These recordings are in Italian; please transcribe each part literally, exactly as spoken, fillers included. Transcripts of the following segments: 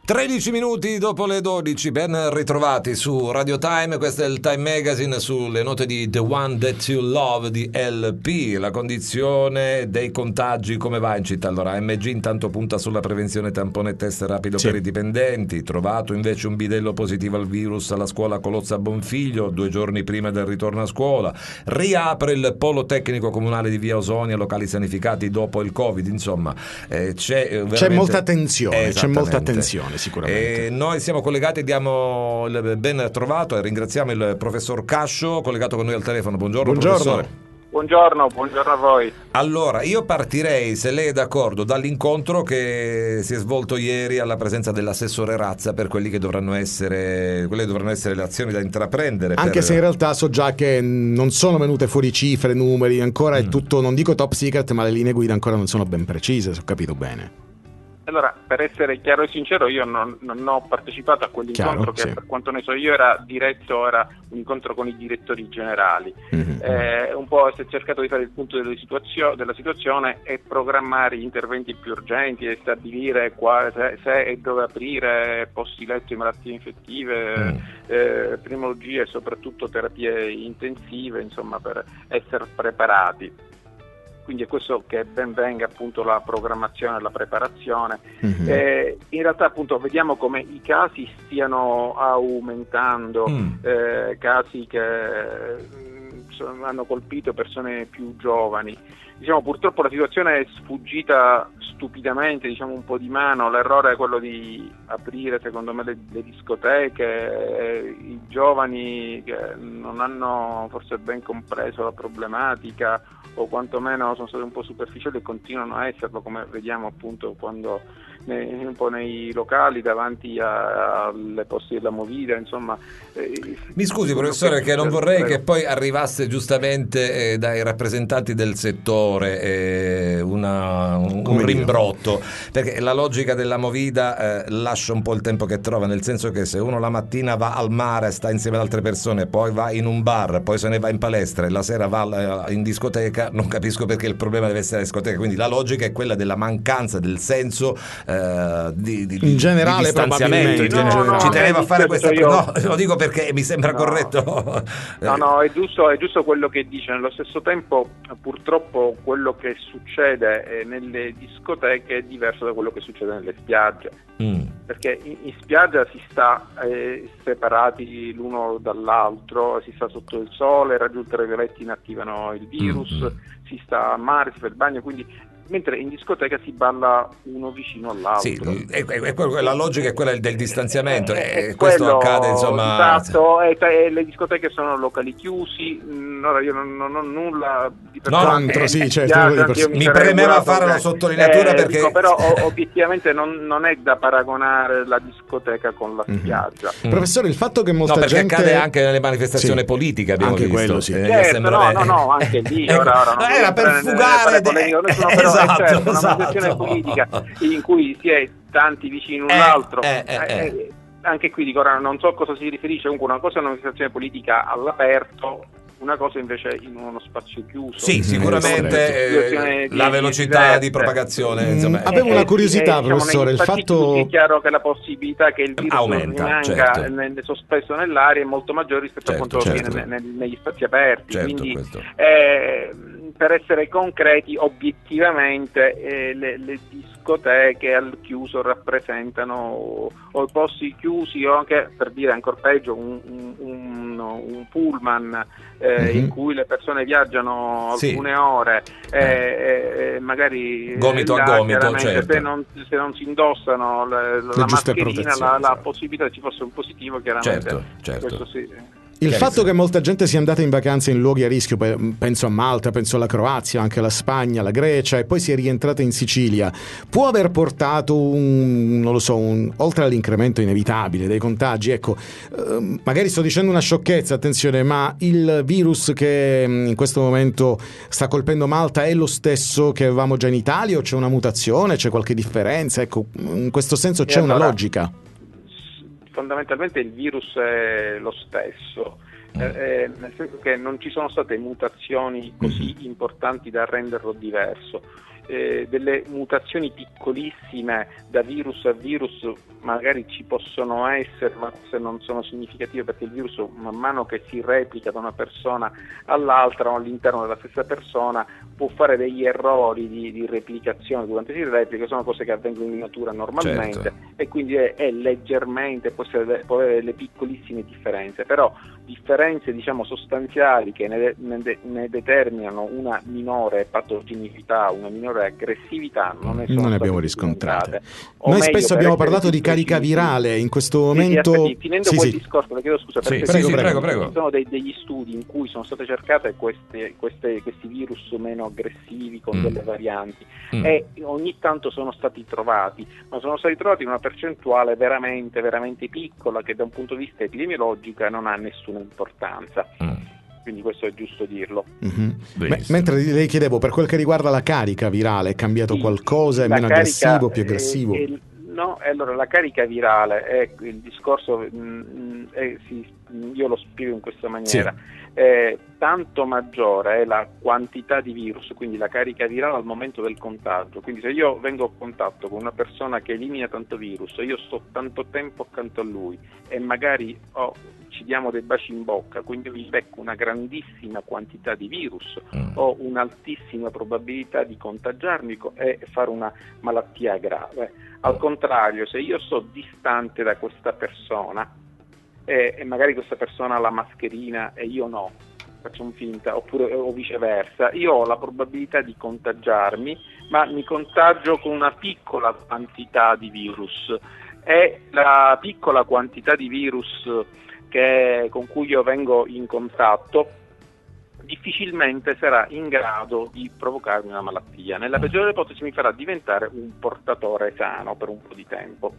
tredici minuti dopo le dodici, ben ritrovati su Radio Time. Questo è il Time Magazine sulle note di The One That You Love di L P. La condizione dei contagi come va in città? Allora, A M G intanto punta sulla prevenzione tampone e test rapido sì. per i dipendenti. Trovato invece un bidello positivo al virus alla scuola Colozza Bonfiglio due giorni prima del ritorno a scuola. Riapre il polo tecnico comunale di Via Osonia, locali sanificati dopo il Covid. Insomma, eh, c'è veramente... c'è molta tensione, c'è molta tensione. Sicuramente. E noi siamo collegati, diamo il ben trovato e ringraziamo il professor Cascio collegato con noi al telefono. Buongiorno, buongiorno. professore. Buongiorno, buongiorno a voi. Allora, io partirei, se lei è d'accordo, dall'incontro che si è svolto ieri alla presenza dell'assessore Razza per quelli che dovranno essere, quelle dovranno essere le azioni da intraprendere. Anche per... se in realtà so già che non sono venute fuori cifre, numeri, ancora mm. è tutto, non dico top secret, ma le linee guida ancora non sono ben precise, se ho capito bene. Allora, per essere chiaro e sincero, io non, non ho partecipato a quell'incontro chiaro, che sì. per quanto ne so io era diretto, era un incontro con i direttori generali. Mm-hmm. Eh, un po' si è cercato di fare il punto della, situazio- della situazione e programmare gli interventi più urgenti e stabilire qua, se, se e dove aprire posti letto di malattie infettive, mm. eh, pneumologie e soprattutto terapie intensive, insomma, per essere preparati. Quindi è questo che ben venga appunto la programmazione e la preparazione. Mm-hmm. Eh, in realtà appunto vediamo come i casi stiano aumentando, mm. eh, casi che mh, hanno colpito persone più giovani. Diciamo, purtroppo la situazione è sfuggita stupidamente, diciamo un po' di mano. L'errore è quello di aprire, secondo me, le, le discoteche. Eh, i giovani che non hanno forse ben compreso la problematica o quantomeno sono stati un po' superficiali e continuano a esserlo, come vediamo appunto quando nei, un po' nei locali davanti alle posti della movida, insomma. Eh, Mi scusi professore, che, che non vorrei prego. che poi arrivasse giustamente eh, dai rappresentanti del settore eh, una, un, un rimbrotto, perché la logica della movida eh, lascia un po' il tempo che trova, nel senso che se uno la mattina va al mare, sta insieme ad altre persone, poi va in un bar, poi se ne va in palestra e la sera va in discoteca, non capisco perché il problema deve essere la discoteca. Quindi la logica è quella della mancanza del senso eh, di, di, in generale, di distanziamento. probabilmente no, no, no, ci tenevo a fare questa io... no, lo dico perché mi sembra no. corretto. No, no, è giusto, è giusto quello che dice. Nello stesso tempo, purtroppo, quello che succede nelle discoteche è diverso da quello che succede nelle spiagge. Mm. Perché in, in spiaggia si sta eh, separati l'uno dall'altro, si sta sotto il sole, i raggi ultravioletti inattivano il virus, mm-hmm. si sta a mare, si fa il bagno, quindi mentre in discoteca si balla uno vicino all'altro. Sì, è, è, è, la logica è quella del distanziamento e, e questo quello, accade insomma. Esatto, e, e le discoteche sono locali chiusi. Ora io non, non ho nulla di personale. No, sì, certo, mi, mi premeva fare la sottolineatura eh, perché dico, però o, obiettivamente non, non è da paragonare la discoteca con la spiaggia. Mm-hmm. Professore, il fatto che molta no, perché gente accade anche nelle manifestazioni sì. politiche, abbiamo anche visto. Quello, sì. Eh, certo, no, no, no, anche lì ecco, ora, ora non era per fugare de... esatto, certo, una manifestazione politica in cui si è tanti vicini un l'altro eh, eh, eh, eh, anche qui dico, ora non so a cosa si riferisce. Comunque una cosa è una manifestazione politica all'aperto, una cosa invece in uno spazio chiuso. Sì, sicuramente eh, la velocità di propagazione. Mm, insomma, avevo eh, una curiosità, eh, professore. Diciamo, il fatto è chiaro che la possibilità che il virus aumenta, rimanga certo. nel, sospeso nell'aria è molto maggiore rispetto certo, a quanto certo. avviene nel, negli spazi aperti. Certo, quindi eh, per essere concreti, obiettivamente eh, le, le discoteche al chiuso rappresentano, o i posti chiusi, o anche, per dire ancora peggio, un, un, un pullman eh, mm-hmm. in cui le persone viaggiano alcune sì. ore eh, eh, magari gomito là, a gomito, certo. se, non, se non si indossano le, la mascherina, la, la possibilità che ci fosse un positivo, chiaramente certo, certo. questo sì. Il fatto che molta gente sia andata in vacanza in luoghi a rischio, penso a Malta, penso alla Croazia, anche alla Spagna, alla Grecia, e poi si è rientrata in Sicilia, può aver portato un, non lo so, un, oltre all'incremento inevitabile dei contagi, ecco, eh, magari sto dicendo una sciocchezza, attenzione, ma il virus che in questo momento sta colpendo Malta è lo stesso che avevamo già in Italia, o c'è una mutazione, c'è qualche differenza? Ecco, in questo senso c'è allora, una logica. Fondamentalmente il virus è lo stesso, eh, nel senso che non ci sono state mutazioni così importanti da renderlo diverso. eh, delle mutazioni piccolissime da virus a virus magari ci possono essere, ma se non sono significative, perché il virus man mano che si replica da una persona all'altra o all'interno della stessa persona può fare degli errori di, di replicazione durante si replica, sono cose che avvengono in natura normalmente, certo. E quindi è, è leggermente, può, essere, può avere delle piccolissime differenze, però differenze diciamo sostanziali che ne, ne, ne determinano una minore patogenicità, una minore aggressività non ne, sono non ne abbiamo riscontrate. Noi meglio, spesso abbiamo parlato di carica virale in questo momento. Sì, sì, finendo sì, quel sì. discorso, le chiedo scusa, sì, perché sì, sì, prego, prego. ci sono dei, degli studi in cui sono state cercate queste, queste, questi virus meno aggressivi con mm. delle varianti mm. e ogni tanto sono stati trovati, ma sono stati trovati in una percentuale veramente, veramente piccola che da un punto di vista epidemiologico non ha nessuna importanza. Mm. Quindi questo è giusto dirlo. Mm-hmm. M- mentre le chiedevo, per quel che riguarda la carica virale, è cambiato sì, qualcosa? È meno aggressivo, più aggressivo? È, è, no, allora la carica virale è il discorso, mh, è, sì, io lo spiego in questa maniera. Sì. Eh, tanto maggiore è la quantità di virus, quindi la carica virale al momento del contagio. Quindi se io vengo a contatto con una persona che elimina tanto virus, io sto tanto tempo accanto a lui e magari oh, ci diamo dei baci in bocca, quindi mi becco una grandissima quantità di virus, mm. ho un'altissima probabilità di contagiarmi e fare una malattia grave. Al contrario, se io sto distante da questa persona e, e magari questa persona ha la mascherina e io no, facciamo finta, oppure o viceversa, io ho la probabilità di contagiarmi, ma mi contagio con una piccola quantità di virus, e la piccola quantità di virus che, con cui io vengo in contatto difficilmente sarà in grado di provocarmi una malattia. Nella peggiore ipotesi mi farà diventare un portatore sano per un po' di tempo.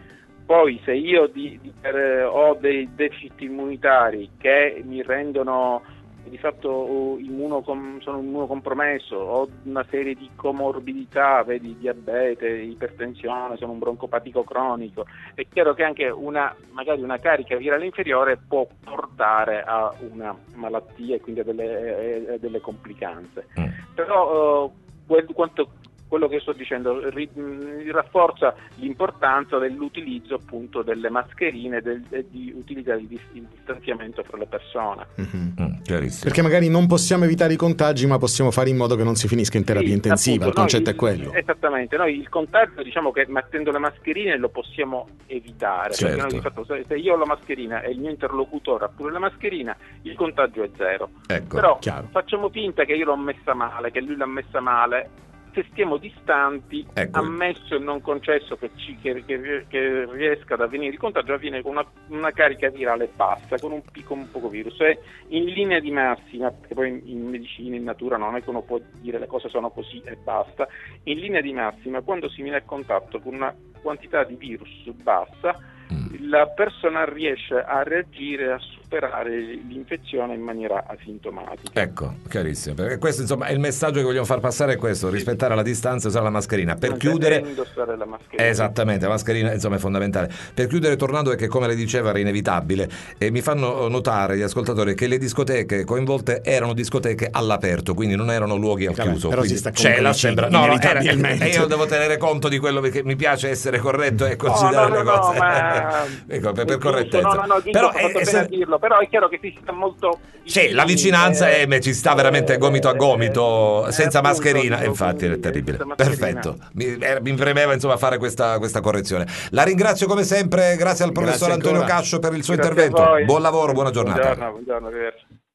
Poi se io di, di, per, ho dei deficit immunitari che mi rendono di fatto immunocom- sono immunocompromesso, ho una serie di comorbidità, vedi diabete, ipertensione, sono un broncopatico cronico, è chiaro che anche una magari una carica virale inferiore può portare a una malattia e quindi a delle, a delle complicanze. Mm. Però uh, quel, quanto quello che sto dicendo ri, mh, rafforza l'importanza dell'utilizzo appunto delle mascherine del, e di utilizzare il, dis- il distanziamento fra le persone. Mm-hmm. Mm, perché magari non possiamo evitare i contagi, ma possiamo fare in modo che non si finisca in terapia sì, intensiva, appunto, il concetto noi, è quello. Esattamente, noi il contagio diciamo che mettendo le mascherine lo possiamo evitare, certo. Perché noi, di fatto, se, se io ho la mascherina e il mio interlocutore ha pure la mascherina, il contagio è zero. Ecco, però chiaro. Facciamo finta che io l'ho messa male, che lui l'ha messa male. Se stiamo distanti, ecco. Ammesso e non concesso che, ci, che, che, che riesca ad avvenire il contagio, avviene con una, una carica virale bassa, con un picco un poco virus. E in linea di massima, perché poi in, in medicina, in natura non è che uno può dire le cose sono così e basta, in linea di massima quando si viene a contatto con una quantità di virus bassa, mm. la persona riesce a reagire, a superare l'infezione in maniera asintomatica. Ecco, chiarissimo, perché questo insomma è il messaggio che vogliamo far passare, è questo, rispettare la distanza e usare la mascherina. Per non chiudere indossare la mascherina. Esattamente, la mascherina insomma è fondamentale. Per chiudere, tornando, è che come le diceva era inevitabile, e mi fanno notare gli ascoltatori che le discoteche coinvolte erano discoteche all'aperto, quindi non erano luoghi al chiuso. Però si sta c'è la sembra no, no era, e io devo tenere conto di quello, perché mi piace essere corretto e considerare no, no, le cose no, ma... ecco, per, per correttezza. No, no, no, però è, è se... dirlo, però è chiaro che si sta molto sì, la vicinanza eh, è, ci sta veramente gomito a gomito, eh, senza appunto, mascherina, dico, infatti è terribile. Perfetto, mi, mi premeva insomma fare questa, questa correzione. La ringrazio come sempre, grazie al professor grazie Antonio ancora. Cascio per il suo grazie intervento. Buon lavoro, buona giornata. Buongiorno, buongiorno,